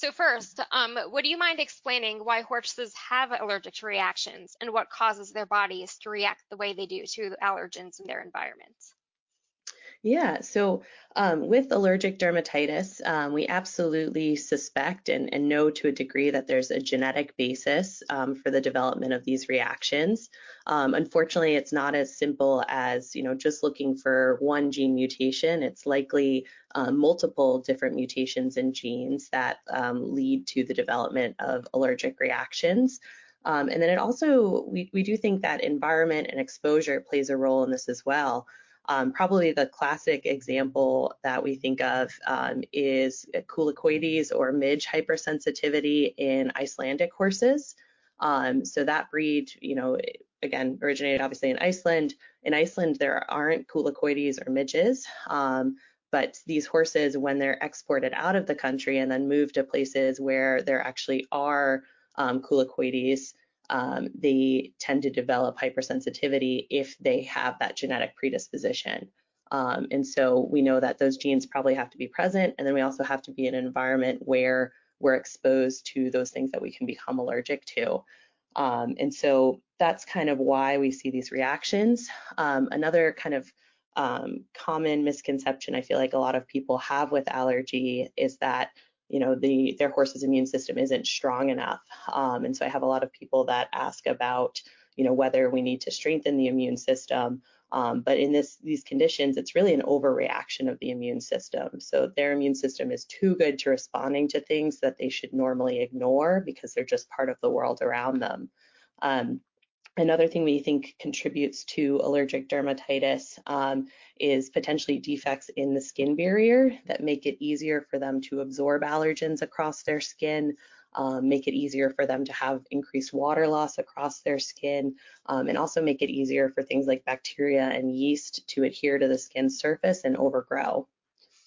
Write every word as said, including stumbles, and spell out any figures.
So first, um, would you mind explaining why horses have allergic reactions and what causes their bodies to react the way they do to allergens in their environment? Yeah, so um, with allergic dermatitis, um, we absolutely suspect and, and know to a degree that there's a genetic basis um, for the development of these reactions. Um, unfortunately, it's not as simple as, you know, just looking for one gene mutation. It's likely um, multiple different mutations in genes that um, lead to the development of allergic reactions. Um, and then it also, we, we do think that environment and exposure plays a role in this as well. Um, probably the classic example that we think of um, is Culicoides or midge hypersensitivity in Icelandic horses. Um, so that breed, you know, again, originated obviously in Iceland. In Iceland, there aren't Culicoides or midges, um, but these horses, when they're exported out of the country and then moved to places where there actually are um, Culicoides, um, they tend to develop hypersensitivity if they have that genetic predisposition. Um, and so we know that those genes probably have to be present, and then we also have to be in an environment where we're exposed to those things that we can become allergic to. Um, and so that's kind of why we see these reactions. Um, another kind of um, common misconception I feel like a lot of people have with allergy is that you know the their horse's immune system isn't strong enough, um, and so I have a lot of people that ask about you know whether we need to strengthen the immune system, um, but in this these conditions it's really an overreaction of the immune system, so their immune system is too good to responding to things that they should normally ignore because they're just part of the world around them. um, Another thing we think contributes to allergic dermatitis um, is potentially defects in the skin barrier that make it easier for them to absorb allergens across their skin, um, make it easier for them to have increased water loss across their skin, um, and also make it easier for things like bacteria and yeast to adhere to the skin surface and overgrow.